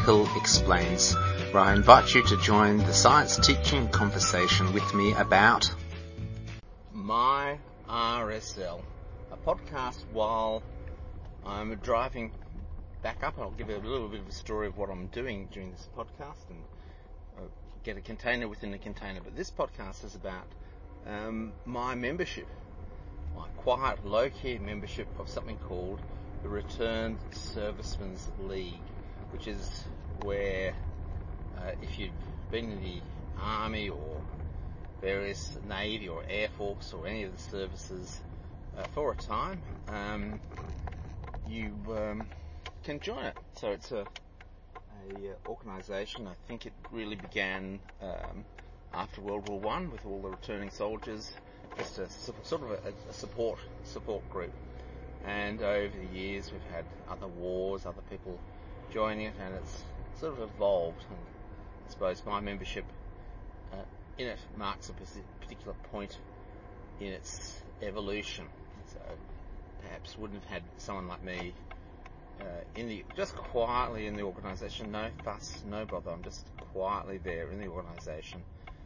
Medical Explains, where I invite you to join the science teaching conversation with me about my RSL, a podcast while I'm driving back up. I'll give you a little bit of a story of what I'm doing during this podcast and get a container within a container. But this podcast is about my membership, my quiet, low-key membership of something called the Returned Servicemen's League, which is where if you've been in the Army or various Navy or Air Force or any of the services for a time, you can join it. So it's a organisation. I think it really began after World War I with all the returning soldiers, just a sort of a support group. And over the years we've had other wars, other people joining it, and it's sort of evolved. And I suppose my membership in it marks a particular point in its evolution. So perhaps wouldn't have had someone like me just quietly in the organisation, no fuss, no bother. I'm just quietly there in the organisation.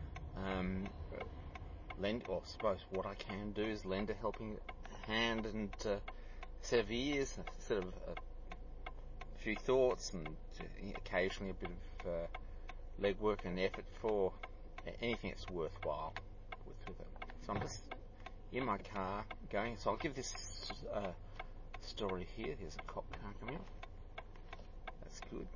I suppose what I can do is lend a helping hand and a set of ears, a set of a few thoughts, and occasionally a bit of legwork and effort for anything that's worthwhile with it. So I'm just in my car going. So I'll give this story here. There's a cop car coming up. That's good.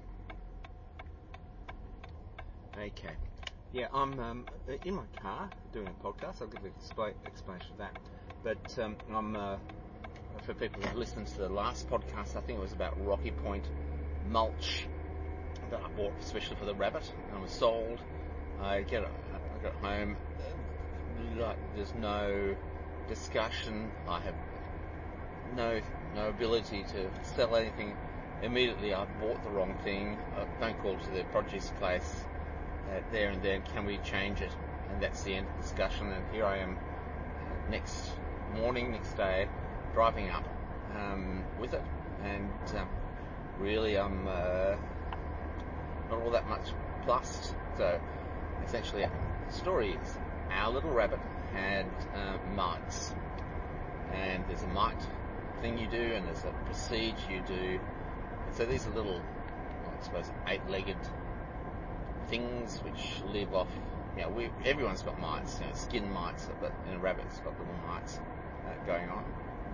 Okay. Yeah, I'm in my car doing a podcast. I'll give an explanation of that. But I'm for people who've listened to the last podcast, I think it was about Rocky Point mulch that I bought especially for the rabbit, and it was sold. I got home. There's no discussion. I have no ability to sell anything. Immediately I bought the wrong thing. A phone call to the produce place there and then, can we change it? And that's the end of the discussion. And here I am next day, driving up with it. And really I'm not all that much plussed. So essentially the story is our little rabbit had mites. And there's a mite thing you do, and there's a procedure you do. And so these are little, I suppose, 8-legged things which live off. Everyone's got mites, skin mites, but in a rabbit it's got little mites going on,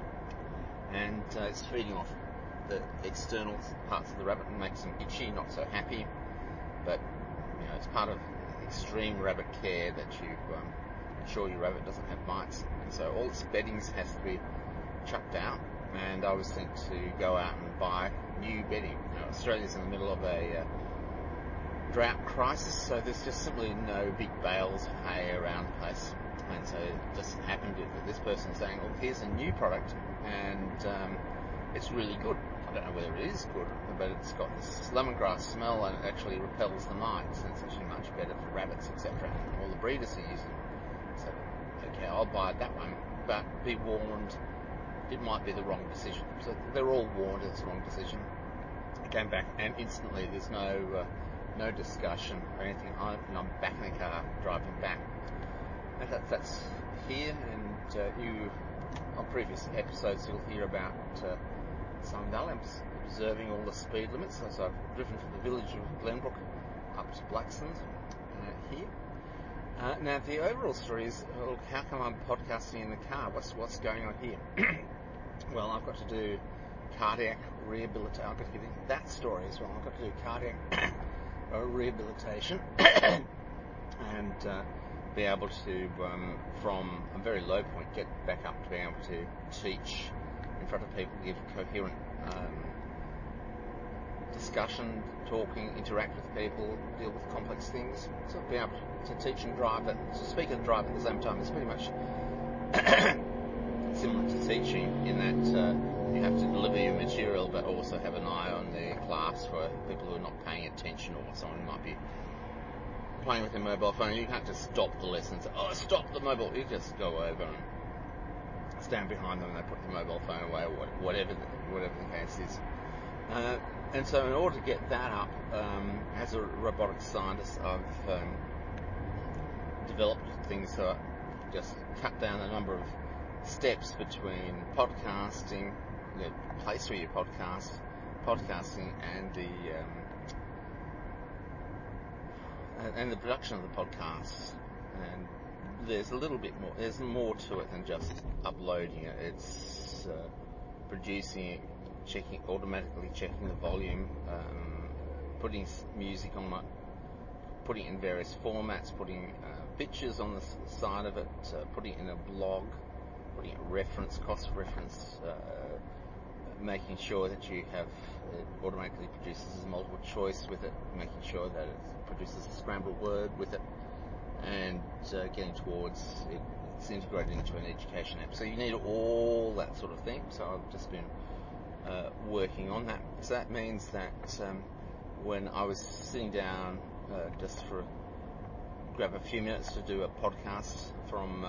and it's feeding off the external parts of the rabbit and makes them itchy, not so happy. But it's part of extreme rabbit care that you ensure your rabbit doesn't have mites. And so all its beddings has to be chucked out, and I was sent to go out and buy new bedding. Australia's in the middle of a drought crisis, so there's just simply no big bales of hay around the place. And so it just happened that this person saying, "Oh, here's a new product, and it's really good." I don't know whether it is good, but it's got this lemongrass smell and it actually repels the mites, and it's actually much better for rabbits, etc. And all the breeders are using it. So, okay, I'll buy that one, but be warned, it might be the wrong decision. So they're all warned it's the wrong decision. I came back, and instantly there's no discussion or anything. I'm back in the car driving back. And that's here, and on previous episodes you'll hear about Sun Valley. I'm just observing all the speed limits. So I've driven from the village of Glenbrook up to Blaxland here. Now the overall story is, look, how come I'm podcasting in the car? What's going on here? Well, I've got to do cardiac rehabilitation. I've got to give you that story as well. I've got to do cardiac rehabilitation and be able to, from a very low point, get back up to being able to teach in front of people, give coherent discussion, talking, interact with people, deal with complex things. So be able to teach and drive, to speak and drive at the same time is pretty much similar to teaching in that you have to deliver your material but also have an eye on the class for people who are not paying attention, or someone who might be playing with their mobile phone. You can't just stop the lesson and say, "Oh, stop the mobile." You just go over and stand behind them and they put the mobile phone away, or whatever the case is. And so in order to get that up, as a robotics scientist, I've developed things that just cut down the number of steps between podcasting, the place where you podcasting, and the production of the podcasts. And there's a little bit more. There's more to it than just uploading it. It's producing it, automatically checking the volume, putting music on it, putting it in various formats, putting pictures on the side of it, putting it in a blog, putting it cross reference, making sure that it automatically produces multiple choice with it, making sure that it produces a scrambled word with it, and getting towards it's integrated into an education app. So you need all that sort of thing. So I've just been working on that. So that means that when I was sitting down just grab a few minutes to do a podcast from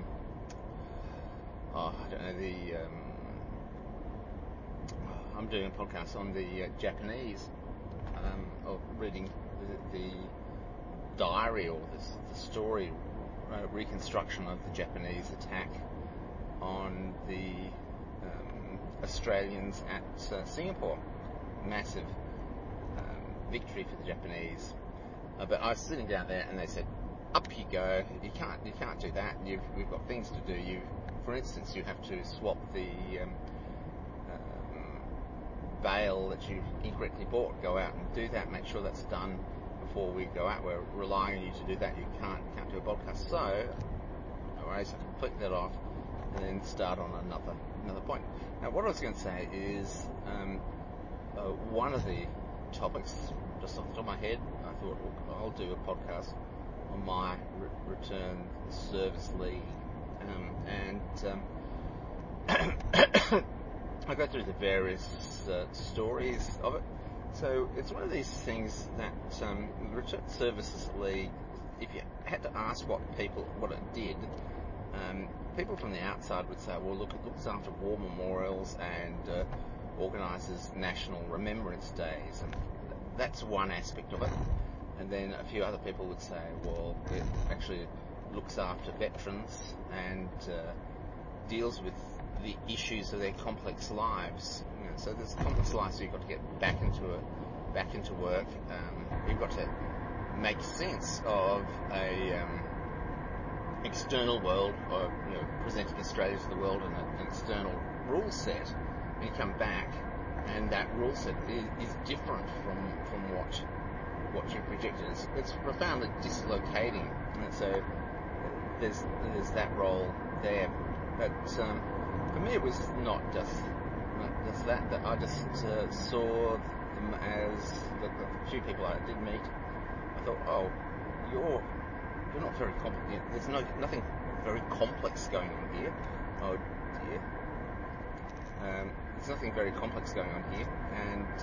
I'm doing a podcast on the Japanese, of reading the diary or the story, reconstruction of the Japanese attack on the Australians at Singapore. Massive victory for the Japanese. But I was sitting down there and they said, up you go, you can't do that, we've got things to do. For instance, you have to swap the bail that you incorrectly bought, go out and do that, make sure that's done before we go out. We're relying on you to do that. You can't do a podcast. So, no worries, I can click that off and then start on another point. Now, what I was going to say is one of the topics, just off the top of my head, I thought, look, I'll do a podcast on my return service leave, and I go through the various stories of it. So it's one of these things that return services leave, if you had to ask what it did, people from the outside would say, well, look, it looks after war memorials and organises national remembrance days, and that's one aspect of it. And then a few other people would say, well, it actually looks after veterans and deals with the issues of their complex lives. So there's complex lives, so you've got to get back into work. You've got to make sense of a external world, or presenting Australia to the world in an external rule set. And you come back, and that rule set is different from what you projected. It's profoundly dislocating. And so there's that role there. But for me, it was not just that I just saw them as the few people I did meet. I thought, oh, you're not very complex. There's nothing very complex going on here. Oh dear. There's nothing very complex going on here, and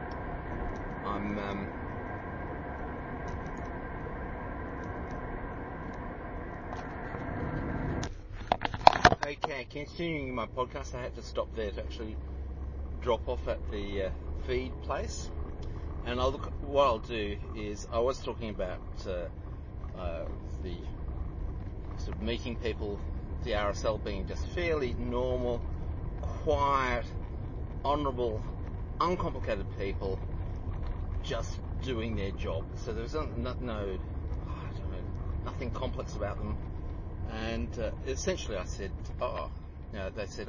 I'm okay, continuing my podcast. I had to stop there to actually drop off at the feed place, and what I'll do is, I was talking about the sort of meeting people, the RSL being just fairly normal, quiet, honourable, uncomplicated people just doing their job. So there was nothing complex about them. And essentially I said, they said,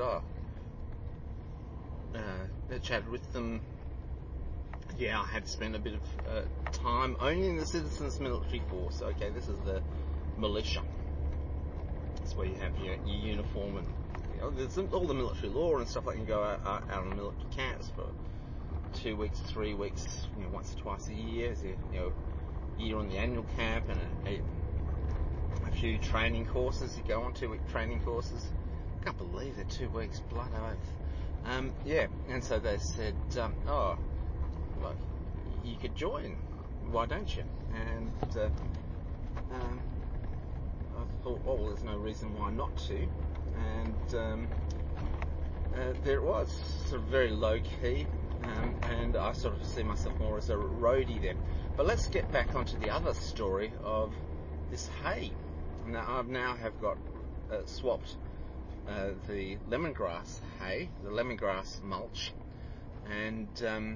I chatted with them. Yeah, I had spent a bit of time only in the Citizens Military Force. Okay, this is the militia. That's where you have your uniform, and there's all the military law and stuff. Like, you can go out on military camps for 2 weeks, 3 weeks, once or twice a year. Year on the annual camp, and a few training courses. You go on 2-week training courses. I can't believe they're 2 weeks, blood oath. And so they said, you could join. Why don't you? And I thought, well, there's no reason why not to. And there it was, sort of very low key. and I sort of see myself more as a roadie there. But let's get back onto the other story of this hay. Now I have got swapped the lemongrass hay, the lemongrass mulch, and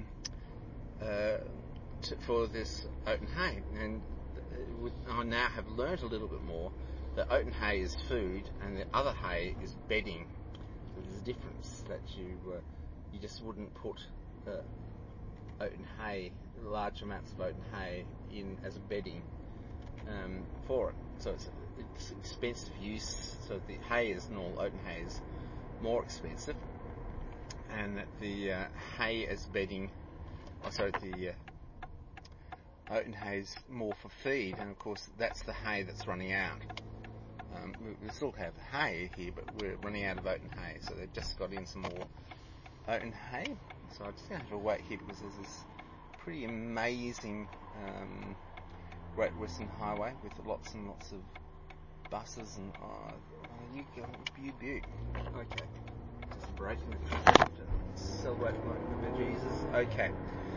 for this oaten hay. And I now have learnt a little bit more that oaten hay is food and the other hay is bedding. So there's a difference that you just wouldn't put oaten hay, large amounts of oaten hay in as a bedding for it. So it's expensive use. So the hay is normal, oaten hay is more expensive, and that the hay as bedding, the oaten hay is more for feed, and of course that's the hay that's running out. We still have hay here, but we're running out of oaten hay, so they've just got in some more oaten hay. So I'm just going to have to wait here because there's this pretty amazing Great Western Highway with lots and lots of buses and you beaut. Okay, just breaking the traffic to celebrate my Jesus. Okay.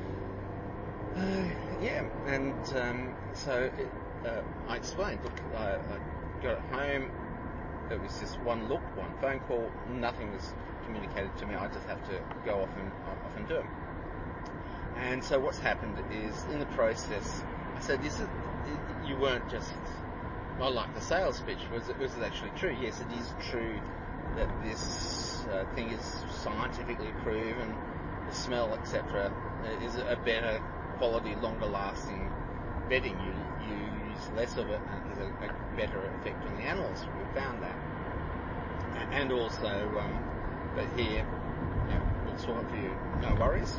And so I explained, look, I got it home, it was just one look, one phone call, nothing was communicated to me, I just have to go off and do it. And so what's happened is, in the process, I said, you weren't just, like the sales pitch, was it actually true? Yes, it is true that this thing is scientifically proven, the smell, etc., is a better quality, longer lasting bedding. You use less of it and it has a better effect on the animals. We found that. And also, but here, we'll swap for you, no worries.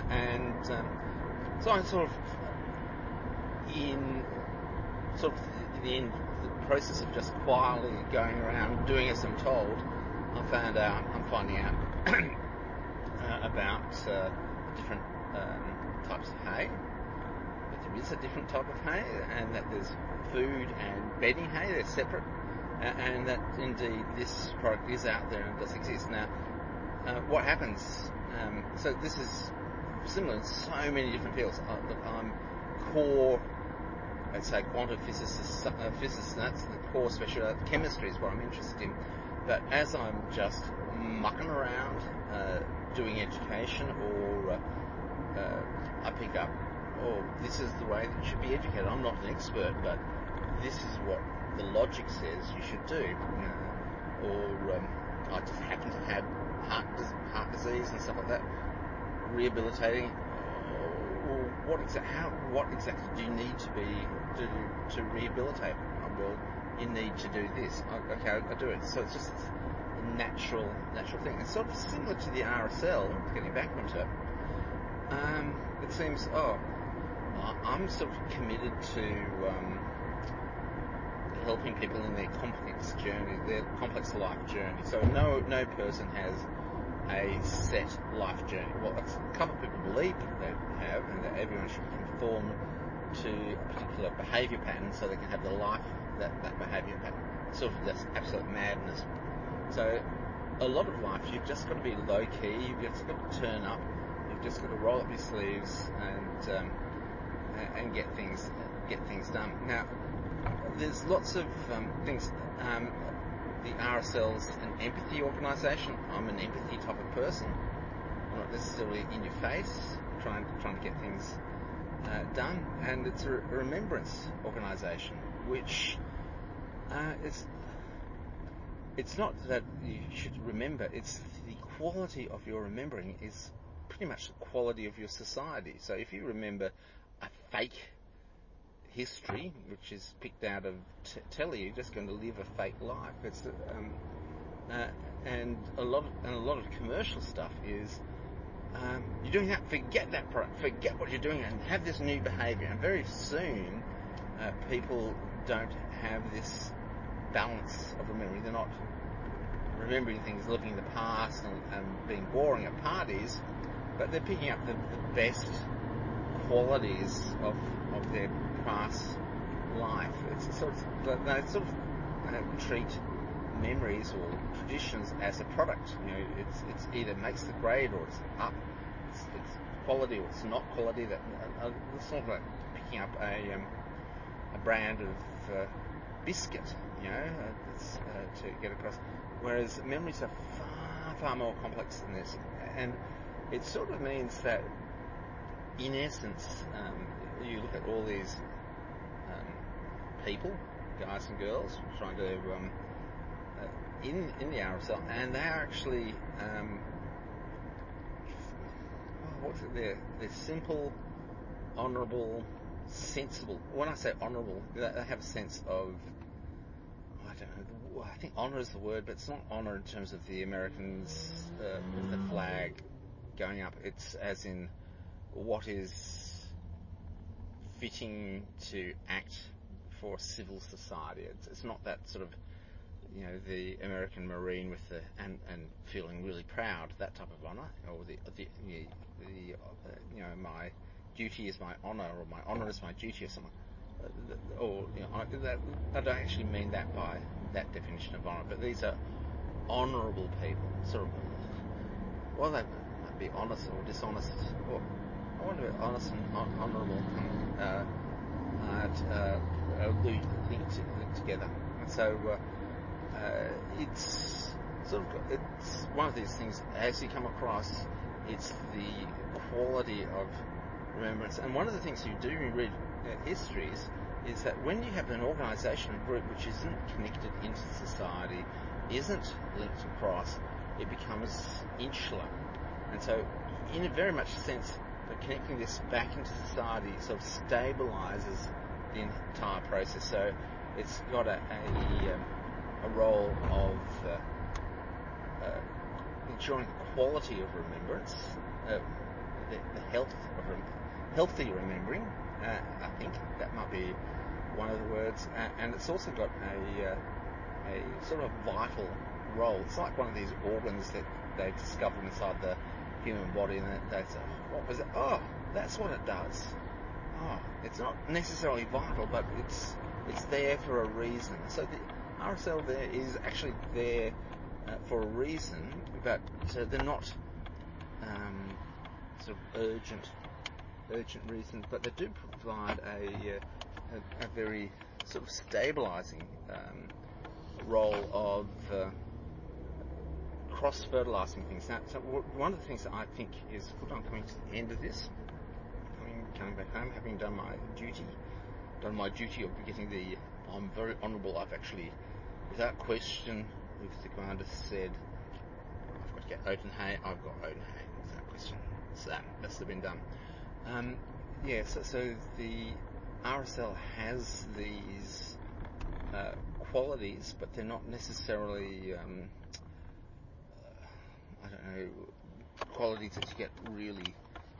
So I'm sort of in the process of just quietly going around doing as I'm told. I'm finding out about different types of hay, that there is a different type of hay, and that there's food and bedding hay, they're separate, and that indeed this product is out there and does exist. Now, what happens, so this is similar in so many different fields. I'm core, I'd say quantum physicist, and that's the core specialty. Chemistry is what I'm interested in. But as I'm just mucking around, doing education, or I pick up, this is the way that you should be educated. I'm not an expert, but this is what the logic says you should do. Or I just happen to have heart disease and stuff like that, rehabilitating. What exactly do you need to rehabilitate? Well, you need to do this. Okay, I do it. So it's just a natural thing. It's sort of similar to the RSL, getting back onto it. It seems, I'm sort of committed to helping people in their complex journey, their complex life journey. So no person has a set life journey. Well, a couple of people believe that they have, and that everyone should conform to a particular behaviour pattern so they can have the life that behaviour pattern. It's sort of just absolute madness. So a lot of life, you've just got to be low key. You've just got to turn up. You've just got to roll up your sleeves and get things done. Now, there's lots of things. The RSL's an empathy organisation. I'm an empathy type of person. I'm not necessarily in your face, trying to get things done. And it's a remembrance organisation, which it's not that you should remember. It's the quality of your remembering is pretty much the quality of your society. So if you remember a fake history, which is picked out of telly, you're just going to live a fake life. It's and a lot of commercial stuff is you're doing that. Forget that product. Forget what you're doing, and have this new behaviour. And very soon, people don't have this balance of remembering. They're not remembering things, living in the past and being boring at parties, but they're picking up the best qualities of their past life. It's sort of, they sort of treat memories or traditions as a product. It's either makes the grade or it's up. It's quality or it's not quality. That it's sort of like picking up a brand of biscuit, to get across. Whereas memories are far, far more complex than this, and it sort of means that, in essence, you look at all these people, guys and girls, trying to in the RSL, and they're actually they're simple, honourable, sensible. When I say honourable, they have a sense of, I don't know, I think honour is the word, but it's not honour in terms of the Americans with the flag going up. It's as in what is fitting to act for civil society. It's not that sort of, the American Marine with the and feeling really proud, that type of honour, or my duty is my honour, or my honour is my duty, or something. I don't actually mean that by that definition of honour, but these are honourable people, sort of. Well, they might be honest or dishonest. Or I want to be honest and honourable, linked together. And so it's it's one of these things. As you come across, it's the quality of remembrance. And one of the things you do when you read histories is that when you have an organisation, a group which isn't connected into society, isn't linked across, it becomes insular. And so, in a very much sense, connecting this back into society sort of stabilises the entire process. So it's got a role of ensuring the quality of remembrance, the health of healthy remembering. I think that might be one of the words, and it's also got a sort of vital role. It's like one of these organs that they've discovered inside the human body, and they say, what was it? Oh, that's what it does. Oh, it's not necessarily vital, but it's there for a reason. So the RSL there is actually there for a reason, but they're not sort of urgent reasons, but they do provide a very sort of stabilising role of cross-fertilising things. Now, so one of the things that I think is, look, I'm coming to the end of this, coming back home, having done my duty of getting the, I'm very honourable, I've actually, without question, if the commander said, I've got to get Odenhay, I've got Odenhay, without question. So that's been done. So the RSL has these qualities, but they're not necessarily qualities that you get really.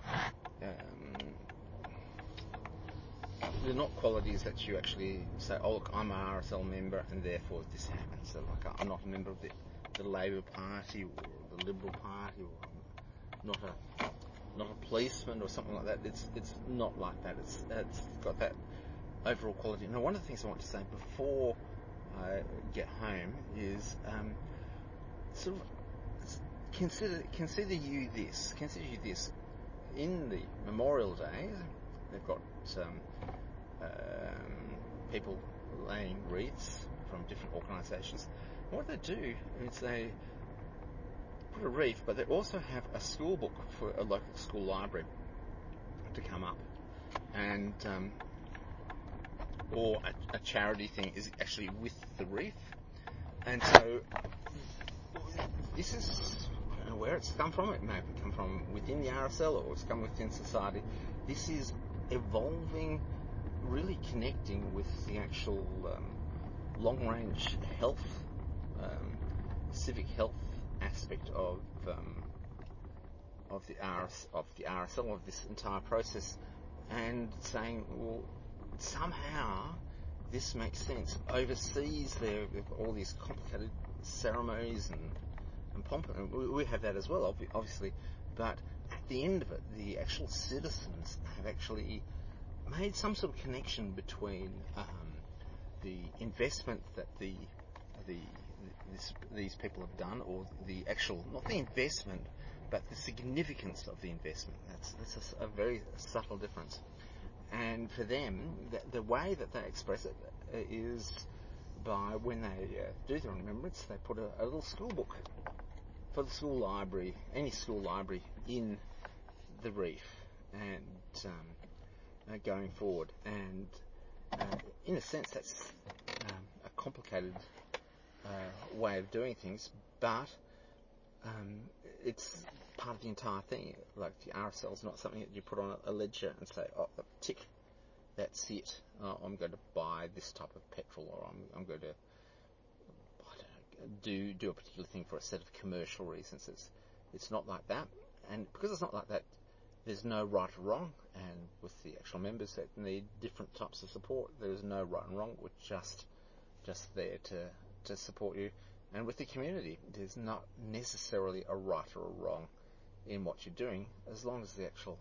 They're not qualities that you actually say, oh look, I'm an RSL member and therefore this happens. So like, I'm not a member of the Labour Party or the Liberal Party, or I'm not a policeman or something like that. It's not like that. It's got that overall quality. Now, one of the things I want to say before I get home is sort of consider you this. In the Memorial Day, they've got people laying wreaths from different organisations. What they do is they put a wreath, but they also have a school book for a local school library to come up, and or a charity thing is actually with the wreath. And so this is, I don't know where it's come from. It may have come from within the RSL, or it's come within society. This is evolving, really connecting with the actual long-range health, civic health aspect of the RSL, of this entire process, and saying, well, somehow this makes sense. Overseas, they've got all these complicated ceremonies and pomp, and we have that as well, obviously. But at the end of it, the actual citizens have actually made some sort of connection between the investment that these people have done, or the actual, not the investment, but the significance of the investment. That's a very subtle difference. And for them, the way that they express it is by when they do the remembrance, they put a little school book for the school library, any school library, in the reef, and going forward. And in a sense, that's a complicated way of doing things, but it's part of the entire thing. Like the RSL is not something that you put on a ledger and say, oh, tick, that's it. I'm going to buy this type of petrol, or I'm going to do a particular thing for a set of commercial reasons. It's not like that, and because it's not like that, there's no right or wrong. And with the actual members that need different types of support, there's no right and wrong. We're just there to support you. And with the community, there's not necessarily a right or a wrong in what you're doing, as long as the actual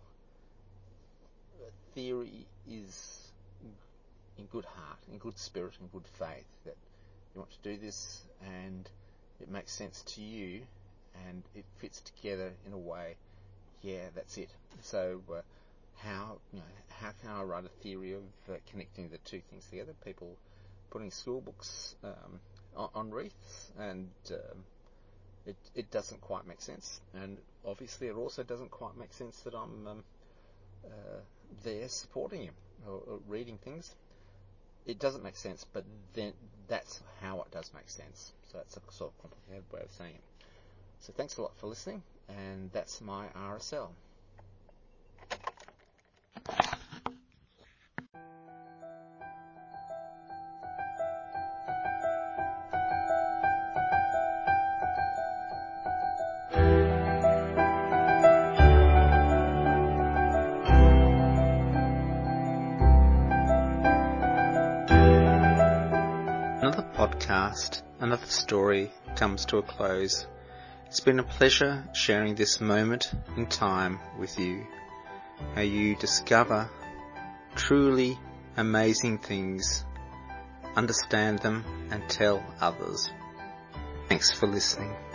theory is in good heart, in good spirit, in good faith, that you want to do this and it makes sense to you and it fits together in a way. Yeah, that's it. So how can I write a theory of connecting the two things together? People putting school books on reefs, and it doesn't quite make sense. And obviously it also doesn't quite make sense that I'm there supporting you or reading things. It doesn't make sense, but then that's how it does make sense. So that's a sort of complicated way of saying it. So thanks a lot for listening, and that's my RSL. Another podcast, another story comes to a close. It's been a pleasure sharing this moment in time with you. How you discover truly amazing things, understand them, and tell others. Thanks for listening.